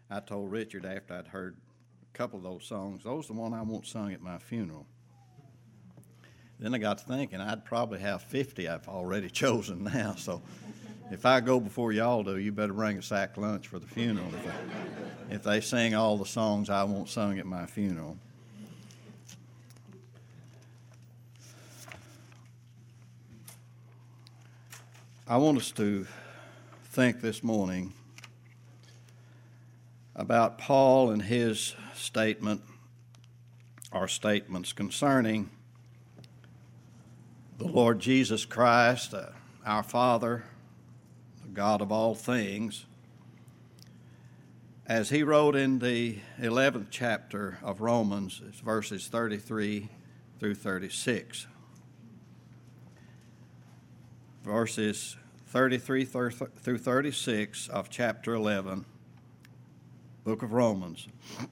I told Richard after I'd heard a couple of those songs, those are the one I want sung at my funeral. Then I got to thinking I'd probably have 50 I've already chosen now. So if I go before y'all do, you better bring a sack lunch for the funeral if they sing all the songs I want sung at my funeral. I want us to think this morning about Paul and his statement or statements concerning the Lord Jesus Christ, our Father, the God of all things, as he wrote in the 11th chapter of Romans, it's verses 33 through 36. Verses 33 through 36 of chapter 11, book of Romans.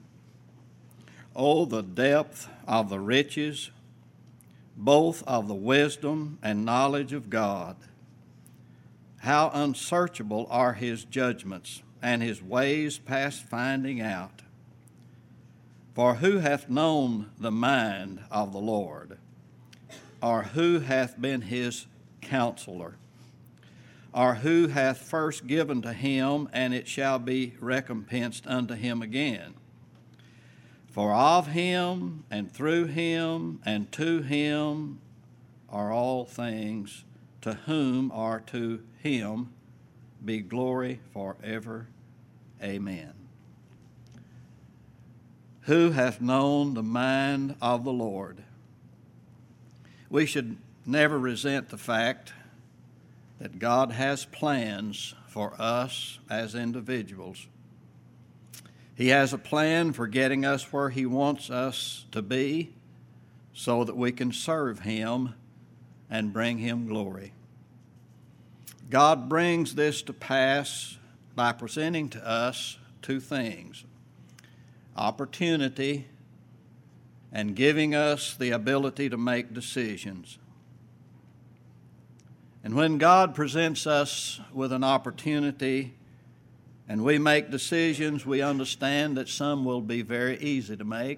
Oh, the depth of the riches, both of the wisdom and knowledge of God. How unsearchable are his judgments, and his ways past finding out. For who hath known the mind of the Lord? Or who hath been his counselor? Or who hath first given to him, and it shall be recompensed unto him again? For of him, and through him, and to him are all things, to whom or to him be glory forever. Amen. Who hath known the mind of the Lord? We should never resent the fact that God has plans for us as individuals. He has a plan for getting us where he wants us to be so that we can serve him and bring him glory. God brings this to pass by presenting to us two things: opportunity and giving us the ability to make decisions. And when God presents us with an opportunity and we make decisions, we understand that some will be very easy to make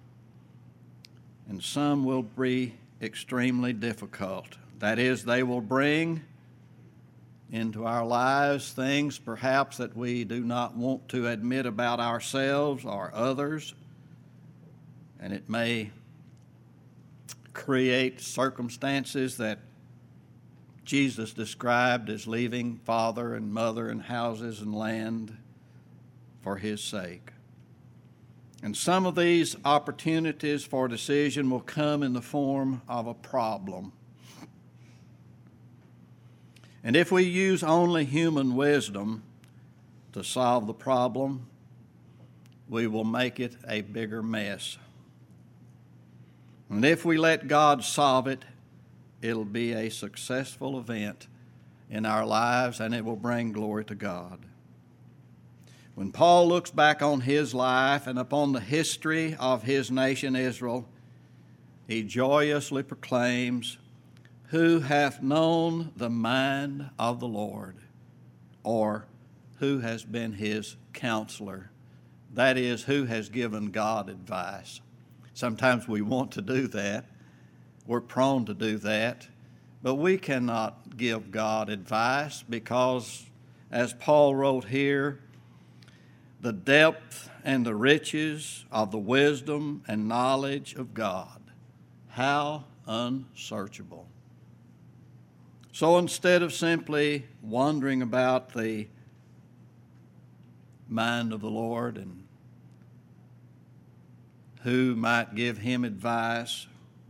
and some will be extremely difficult. That is, they will bring into our lives things perhaps that we do not want to admit about ourselves or others, and it may create circumstances that Jesus described as leaving father and mother and houses and land for his sake. And some of these opportunities for decision will come in the form of a problem. And if we use only human wisdom to solve the problem, we will make it a bigger mess. And if we let God solve it, it'll be a successful event in our lives, and it will bring glory to God. When Paul looks back on his life and upon the history of his nation Israel, he joyously proclaims, "Who hath known the mind of the Lord?" Or, who has been his counselor? That is, who has given God advice. Sometimes we want to do that. We're prone to do that, but we cannot give God advice because, as Paul wrote here, the depth and the riches of the wisdom and knowledge of God, how unsearchable. So instead of simply wondering about the mind of the Lord and who might give him advice,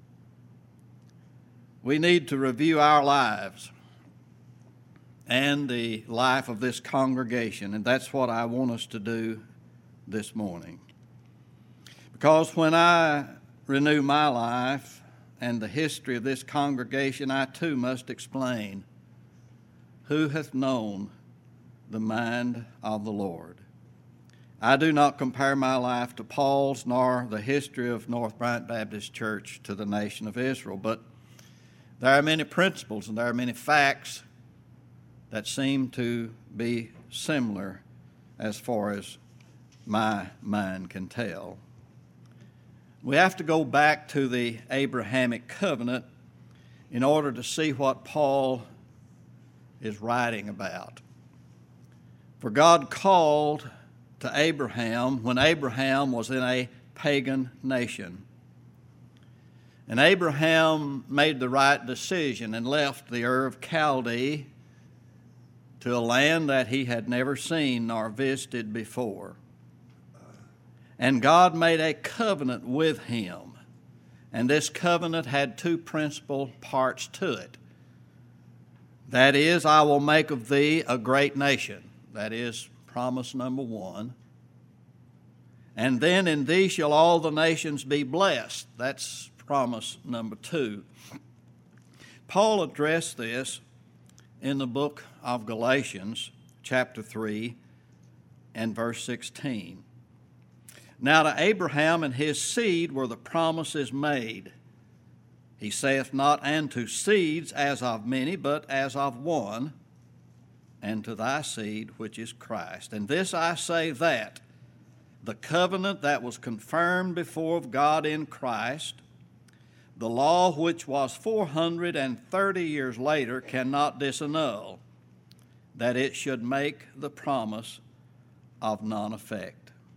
we need to review our lives and the life of this congregation, and that's what I want us to do this morning. Because when I renew my life and the history of this congregation, I too must explain who hath known the mind of the Lord. I do not compare my life to Paul's nor the history of North Bryant Baptist Church to the nation of Israel, but there are many principles and there are many facts that seem to be similar as far as my mind can tell. We have to go back to the Abrahamic covenant in order to see what Paul is writing about. For God called to Abraham when Abraham was in a pagan nation. And Abraham made the right decision and left the Ur of Chaldee to a land that he had never seen nor visited before. And God made a covenant with him. And this covenant had two principal parts to it. That is, I will make of thee a great nation. That is promise number one. And then in thee shall all the nations be blessed. That's promise number two. Paul addressed this in the book of Galatians, chapter 3, and verse 16. Now to Abraham and his seed were the promises made. He saith not, and to seeds as of many, but as of one, and to thy seed, which is Christ. And this I say, that the covenant that was confirmed before of God in Christ, the law which was 430 years later, cannot disannul, that it should make the promise of none effect.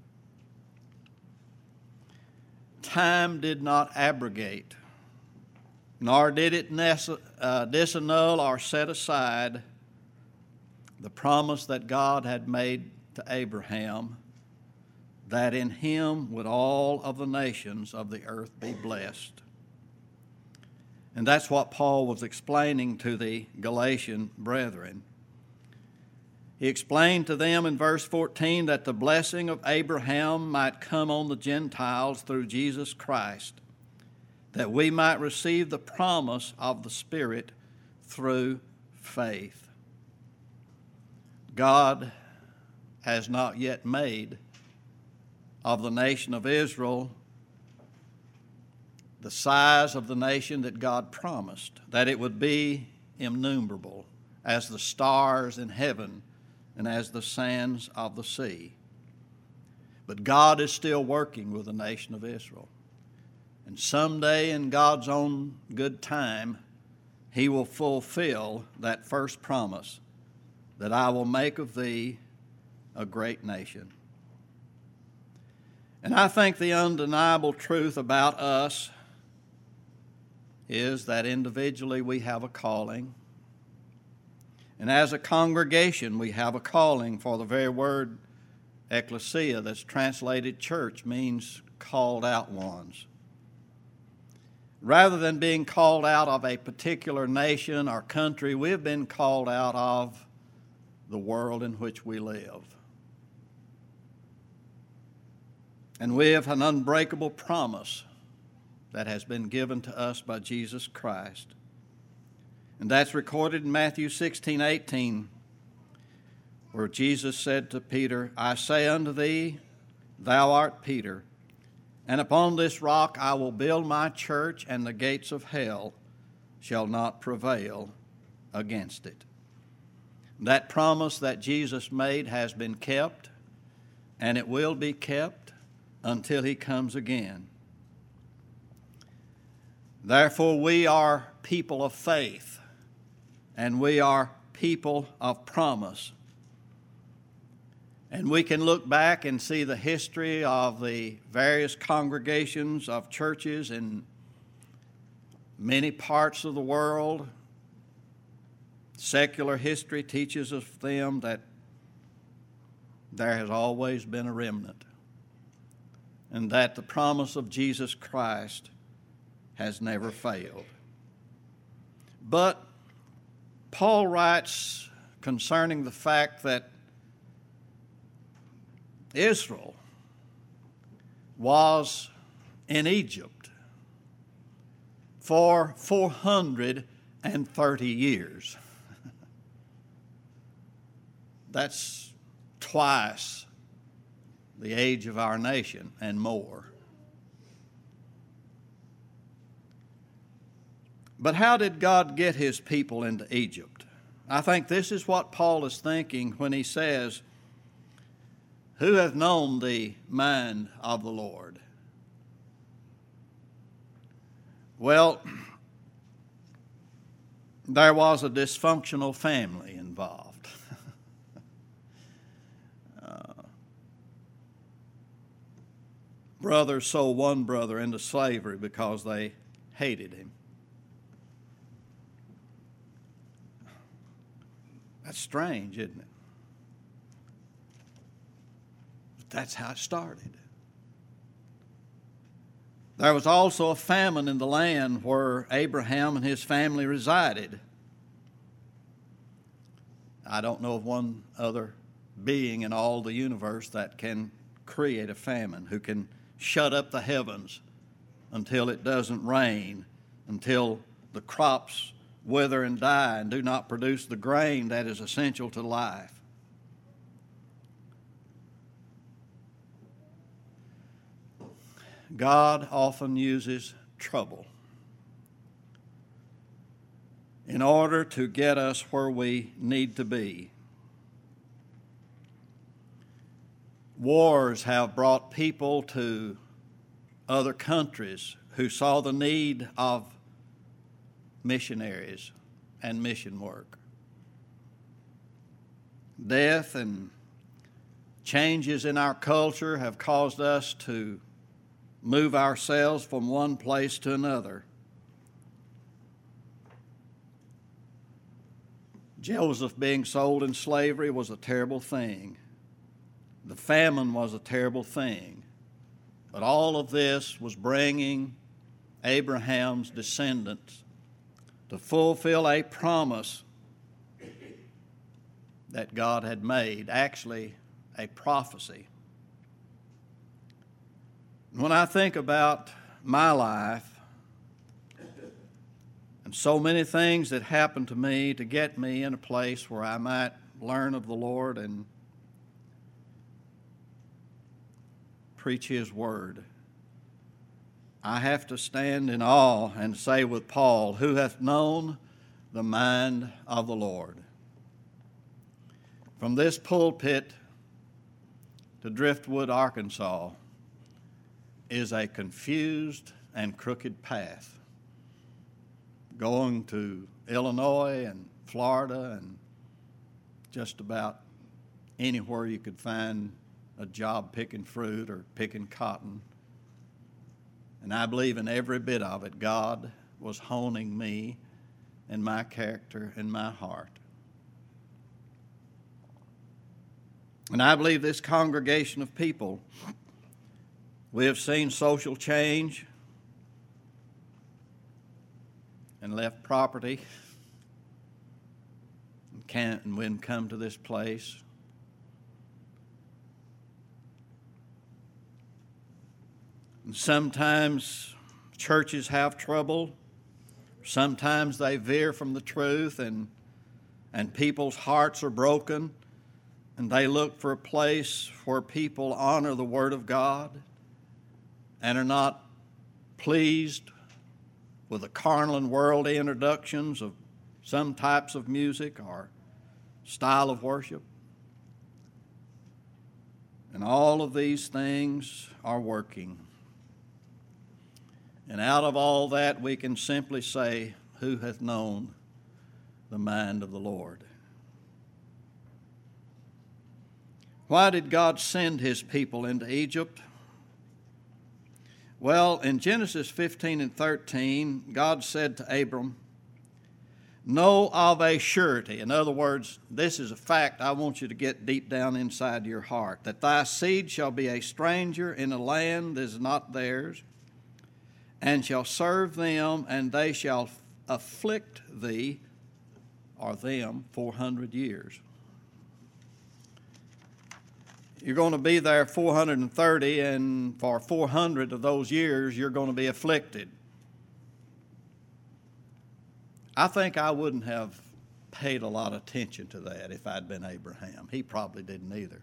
Time did not abrogate, nor did it disannul or set aside the promise that God had made to Abraham, that in him would all of the nations of the earth be blessed. And that's what Paul was explaining to the Galatian brethren. He explained to them in verse 14 that the blessing of Abraham might come on the Gentiles through Jesus Christ, that we might receive the promise of the Spirit through faith. God has not yet made of the nation of Israel the size of the nation that God promised, that it would be innumerable as the stars in heaven and as the sands of the sea. But God is still working with the nation of Israel. And someday in God's own good time, he will fulfill that first promise, that I will make of thee a great nation. And I think the undeniable truth about us is that individually we have a calling. And as a congregation, we have a calling, for the very word ecclesia, that's translated church, means called out ones. Rather than being called out of a particular nation or country, we have been called out of the world in which we live. And we have an unbreakable promise that has been given to us by Jesus Christ. And that's recorded in Matthew 16:18, where Jesus said to Peter, I say unto thee, thou art Peter, and upon this rock I will build my church, and the gates of hell shall not prevail against it. That promise that Jesus made has been kept, and it will be kept until he comes again. Therefore, we are people of faith, and we are people of promise. And we can look back and see the history of the various congregations of churches in many parts of the world. Secular history teaches us them that there has always been a remnant, and that the promise of Jesus Christ has never failed. But Paul writes concerning the fact that Israel was in Egypt for 430 years. That's twice the age of our nation and more. But how did God get his people into Egypt? I think this is what Paul is thinking when he says, Who hath known the mind of the Lord? Well, there was a dysfunctional family involved. Brothers sold one brother into slavery because they hated him. That's strange, isn't it? But that's how it started. There was also a famine in the land where Abraham and his family resided. I don't know of one other being in all the universe that can create a famine, who can shut up the heavens until it doesn't rain, until the crops wither and die and do not produce the grain that is essential to life. God often uses trouble in order to get us where we need to be. Wars have brought people to other countries who saw the need of missionaries and mission work. Death and changes in our culture have caused us to move ourselves from one place to another. Joseph being sold in slavery was a terrible thing. The famine was a terrible thing. But all of this was bringing Abraham's descendants to fulfill a promise that God had made, actually a prophecy. When I think about my life and so many things that happened to me to get me in a place where I might learn of the Lord and preach His Word, I have to stand in awe and say with Paul, who hath known the mind of the Lord? From this pulpit to Driftwood, Arkansas, is a confused and crooked path going to Illinois and Florida and just about anywhere you could find a job picking fruit or picking cotton. And I believe in every bit of it, God was honing me and my character and my heart. And I believe this congregation of people, we have seen social change and left property and when come to this place. And sometimes churches have trouble. Sometimes they veer from the truth and people's hearts are broken and they look for a place where people honor the Word of God and are not pleased with the carnal and worldly introductions of some types of music or style of worship. And all of these things are working. And out of all that, we can simply say, who hath known the mind of the Lord? Why did God send His people into Egypt? Well, in Genesis 15 and 13, God said to Abram, know of a surety. In other words, this is a fact I want you to get deep down inside your heart, that thy seed shall be a stranger in a land that is not theirs, and shall serve them, and they shall afflict thee, or them, 400 years. You're going to be there 430, and for 400 of those years, you're going to be afflicted. I think I wouldn't have paid a lot of attention to that if I'd been Abraham. He probably didn't either.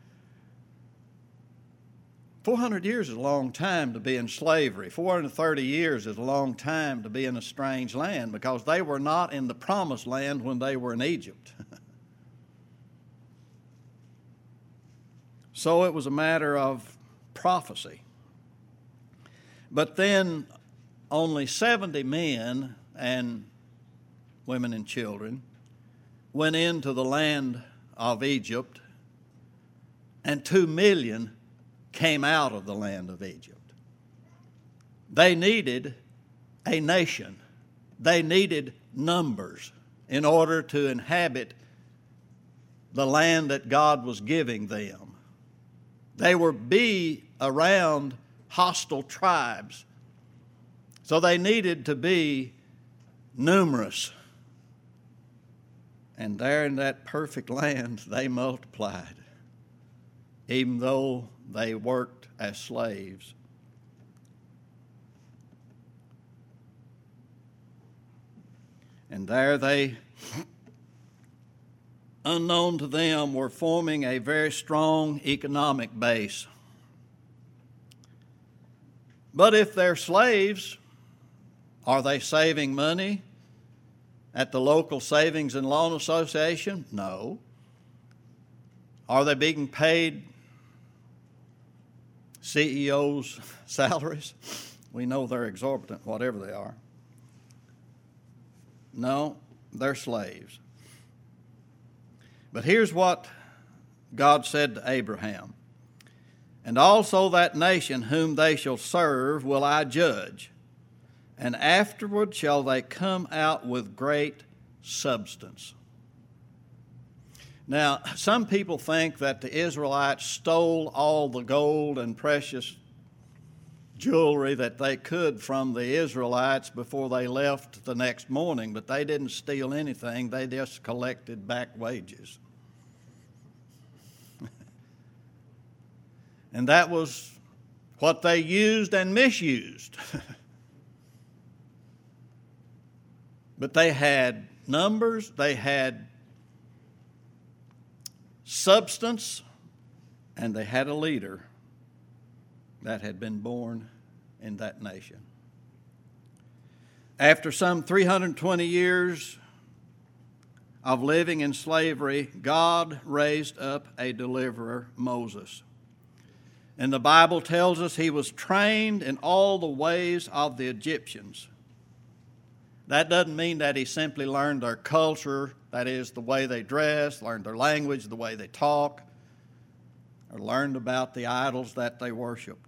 400 years is a long time to be in slavery. 430 years is a long time to be in a strange land because they were not in the promised land when they were in Egypt. So it was a matter of prophecy. But then only 70 men and women and children went into the land of Egypt, and 2 million came out of the land of Egypt. They needed a nation. They needed numbers in order to inhabit the land that God was giving them. They were around hostile tribes, so they needed to be numerous. And there in that perfect land, they multiplied, even though they worked as slaves. And there they, unknown to them, were forming a very strong economic base. But if they're slaves, are they saving money at the local savings and loan association? No. Are they being paid CEOs' salaries? We know they're exorbitant, whatever they are. No, they're slaves. But here's what God said to Abraham. And also that nation whom they shall serve will I judge, and afterward shall they come out with great substance. Now, some people think that the Israelites stole all the gold and precious jewelry that they could from the Israelites before they left the next morning, but they didn't steal anything. They just collected back wages. And that was what they used and misused. But they had numbers, they had substance, and they had a leader that had been born in that nation. After some 320 years of living in slavery, God raised up a deliverer, Moses. And the Bible tells us he was trained in all the ways of the Egyptians. That doesn't mean that he simply learned their culture, that is, the way they dress, learned their language, the way they talk, or learned about the idols that they worshiped.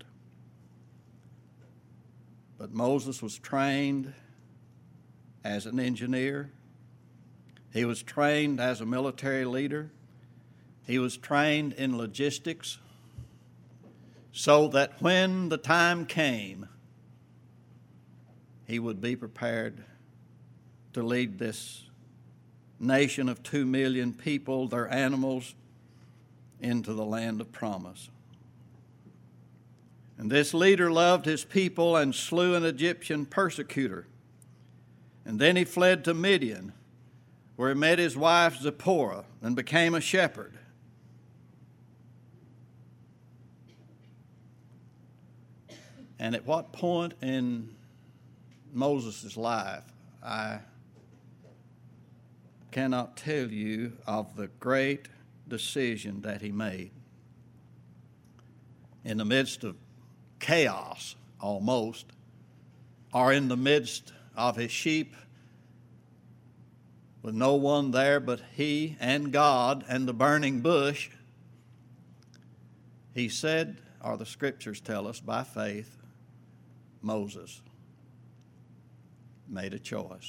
But Moses was trained as an engineer. He was trained as a military leader. He was trained in logistics, so that when the time came, he would be prepared to lead this nation of 2 million people, their animals, into the land of promise. And this leader loved his people and slew an Egyptian persecutor. And then he fled to Midian, where he met his wife Zipporah and became a shepherd. And at what point in Moses' life, I cannot tell you of the great decision that he made. In the midst of chaos, almost, or in the midst of his sheep, with no one there but he and God and the burning bush, he said, or the scriptures tell us by faith, Moses made a choice.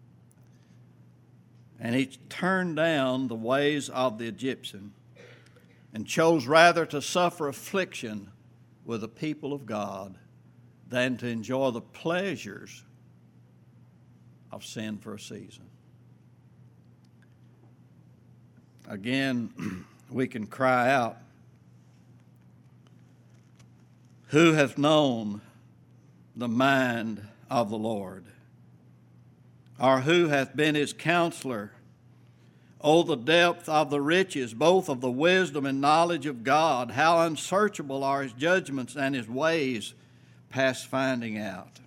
And he turned down the ways of the Egyptian and chose rather to suffer affliction with the people of God than to enjoy the pleasures of sin for a season. Again, we can cry out, who hath known the mind of the Lord? Or who hath been his counselor? Oh, the depth of the riches, both of the wisdom and knowledge of God. How unsearchable are his judgments and his ways past finding out.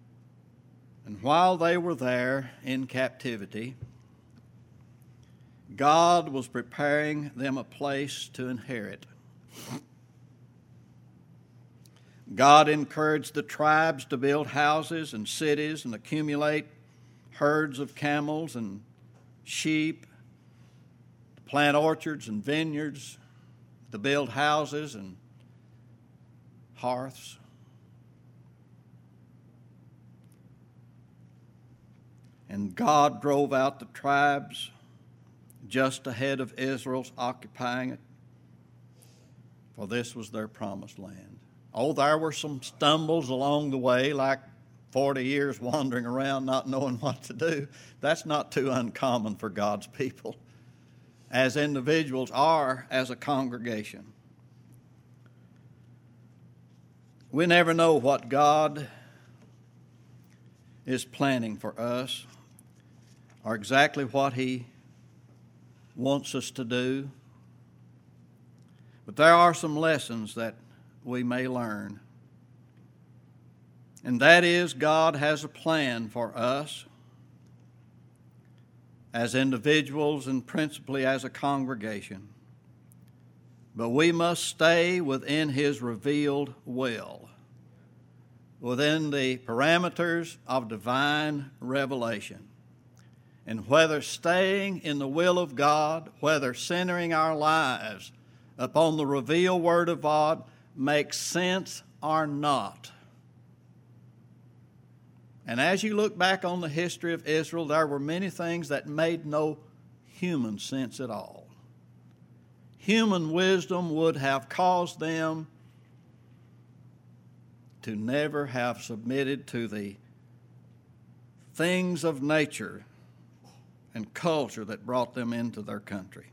And while they were there in captivity, God was preparing them a place to inherit. God encouraged the tribes to build houses and cities and accumulate herds of camels and sheep, to plant orchards and vineyards, to build houses and hearths. And God drove out the tribes just ahead of Israel's occupying it, for this was their promised land. Oh, there were some stumbles along the way, like 40 years wandering around not knowing what to do. That's not too uncommon for God's people, as individuals are as a congregation. We never know what God is planning for us or exactly what He wants us to do. But there are some lessons that we may learn. And that is, God has a plan for us as individuals and principally as a congregation. But we must stay within His revealed will, within the parameters of divine revelation. And whether staying in the will of God, whether centering our lives upon the revealed Word of God makes sense or not. And as you look back on the history of Israel, there were many things that made no human sense at all. Human wisdom would have caused them to never have submitted to the things of nature and culture that brought them into their country.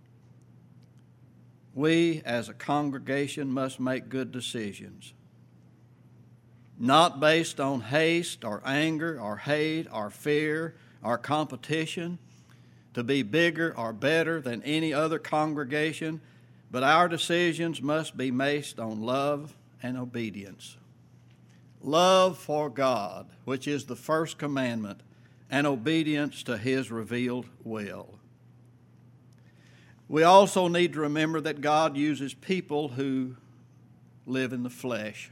We, as a congregation, must make good decisions, not based on haste or anger or hate or fear or competition to be bigger or better than any other congregation, but our decisions must be based on love and obedience. Love for God, which is the first commandment, and obedience to His revealed will. We also need to remember that God uses people who live in the flesh.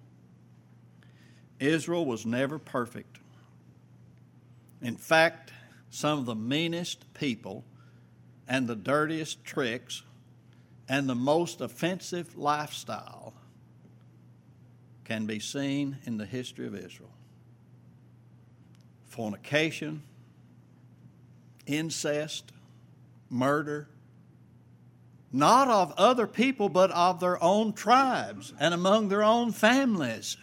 Israel was never perfect. In fact, some of the meanest people and the dirtiest tricks and the most offensive lifestyle can be seen in the history of Israel. Fornication, incest, murder, not of other people, but of their own tribes and among their own families.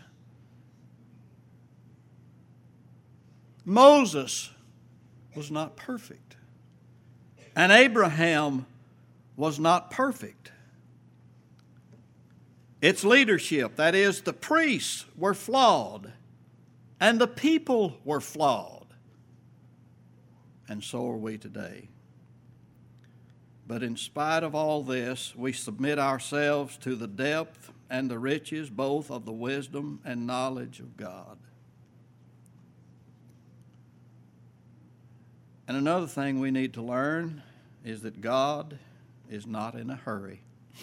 Moses was not perfect, and Abraham was not perfect. Its leadership, that is, the priests, were flawed, and the people were flawed, and so are we today. But in spite of all this, we submit ourselves to the depth and the riches both of the wisdom and knowledge of God. And another thing we need to learn is that God is not in a hurry.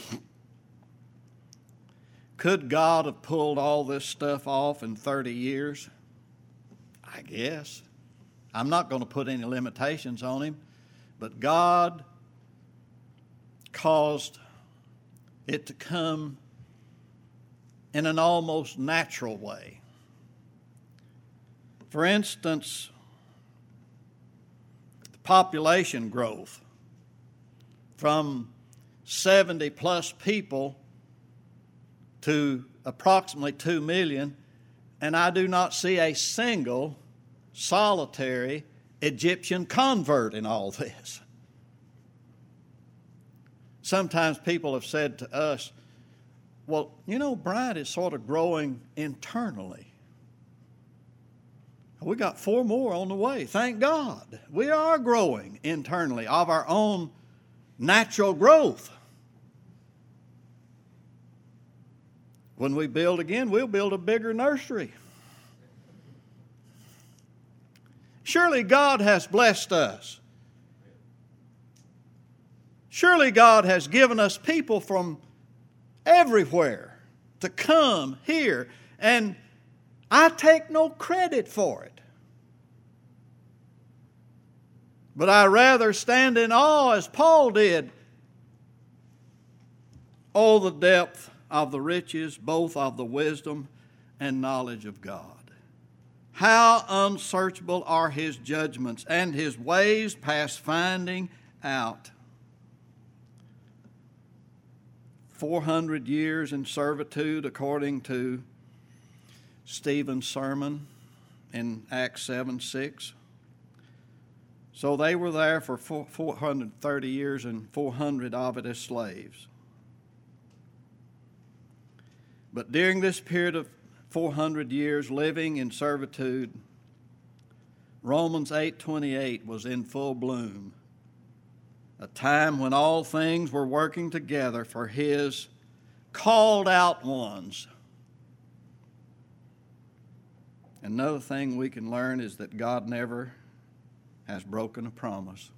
Could God have pulled all this stuff off in 30 years? I guess. I'm not going to put any limitations on Him, but God caused it to come in an almost natural way. For instance, the population growth from 70 plus people to approximately 2 million, and I do not see a single solitary Egyptian convert in all this. Sometimes people have said to us, well, you know, Bryant is sort of growing internally. We got 4 more on the way. Thank God. We are growing internally of our own natural growth. When we build again, we'll build a bigger nursery. Surely God has blessed us Surely God has given us people from everywhere to come here, and I take no credit for it. But I rather stand in awe as Paul did. Oh, the depth of the riches, both of the wisdom and knowledge of God. How unsearchable are His judgments, and His ways past finding out. 400 years in servitude, according to Stephen's sermon in Acts 7:6. So they were there for 430 years, and 400 of it as slaves. But during this period of 400 years living in servitude, Romans 8:28 was in full bloom, a time when all things were working together for His called out ones. Another thing we can learn is that God never has broken a promise.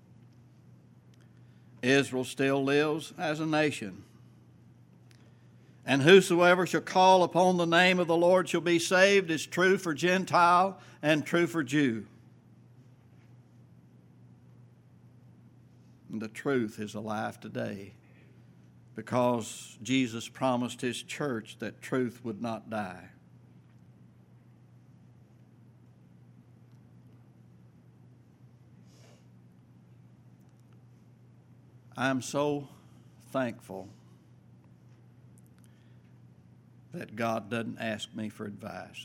Israel still lives as a nation. And whosoever shall call upon the name of the Lord shall be saved is true for Gentile and true for Jew. And the truth is alive today because Jesus promised His church that truth would not die. I'm so thankful that God doesn't ask me for advice.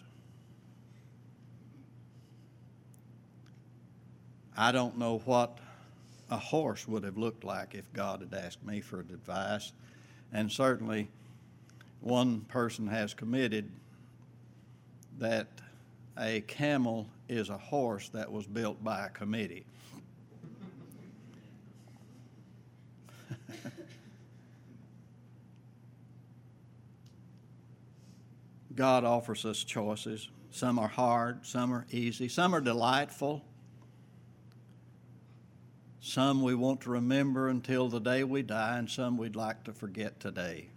I don't know what a horse would have looked like if God had asked me for advice. And certainly one person has committed that a camel is a horse that was built by a committee. God offers us choices. Some are hard, some are easy, some are delightful. Some we want to remember until the day we die, and some we'd like to forget today.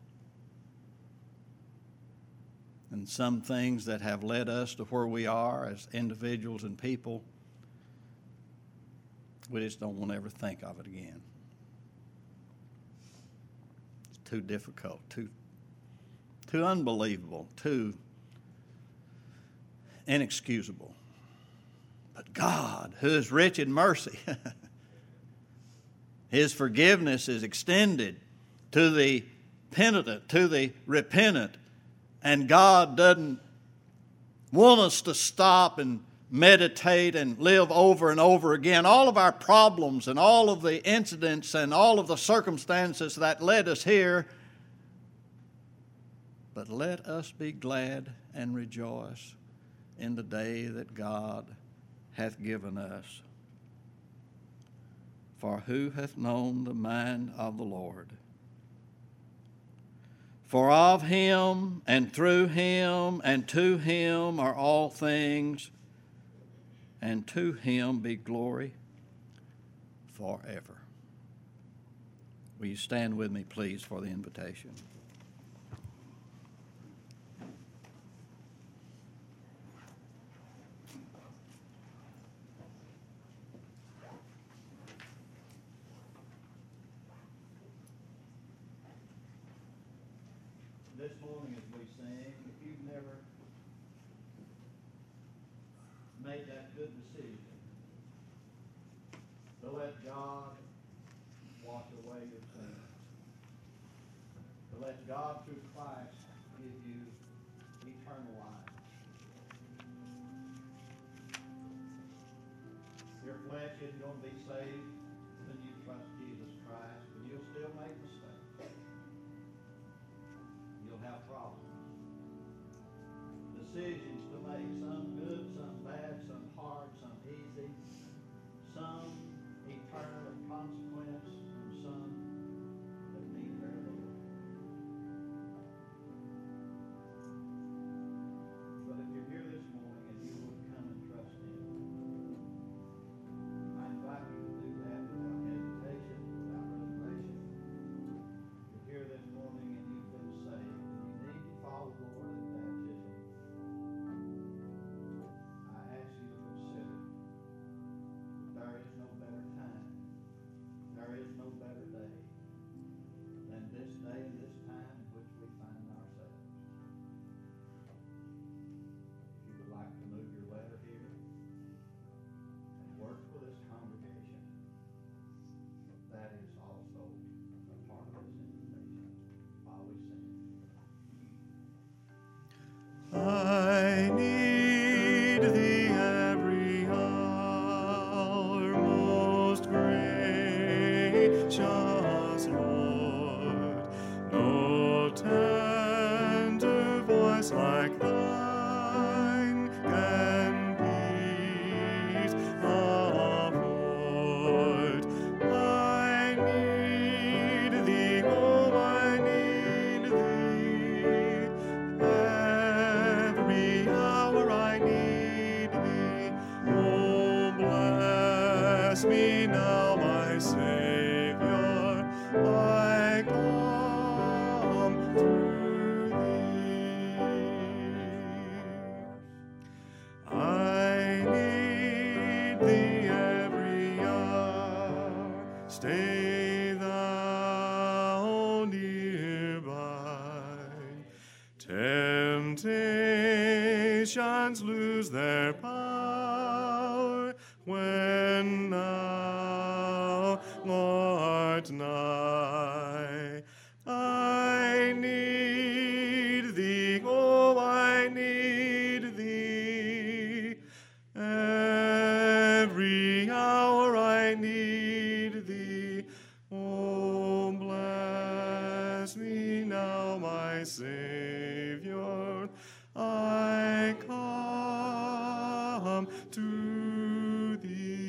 And some things that have led us to where we are as individuals and people, we just don't want to ever think of it again. It's too difficult, too unbelievable, too inexcusable. But God, who is rich in mercy, His forgiveness is extended to the penitent, to the repentant. And God doesn't want us to stop and meditate and live over and over again all of our problems and all of the incidents and all of the circumstances that led us here. But let us be glad and rejoice in the day that God hath given us. For who hath known the mind of the Lord? For of Him and through Him and to Him are all things, and to Him be glory forever. Will you stand with me, please, for the invitation? This morning as we sing, if you've never made that good decision to let God wash away your sins, to let God through Christ give you eternal life. Your flesh isn't going to be saved when you trust Jesus Christ, but you'll still make mistakes. You'll have problems. Decisions to make, some good, some bad, some hard, some easy, some eternal of consequence, and some that mean very little. But if you're here this morning and you would come and trust Him, I invite you to do that without hesitation, without there is no better day than this day and this time in which we find ourselves. If you would like to move your letter here and work for this congregation, that is also a part of this invitation while we sing. I need thee every hour, most gracious Lord. No tender voice like thine can peace afford. I need thee, oh, I need thee. Every hour I need thee. Oh, bless me now, my Savior. I come to thee. I need thee every hour. Stay thou nearby. Temptations lose their power when thou art nigh. I need thee, oh, I need thee. Every hour I need thee. Oh, bless me now, my Savior. I come to thee.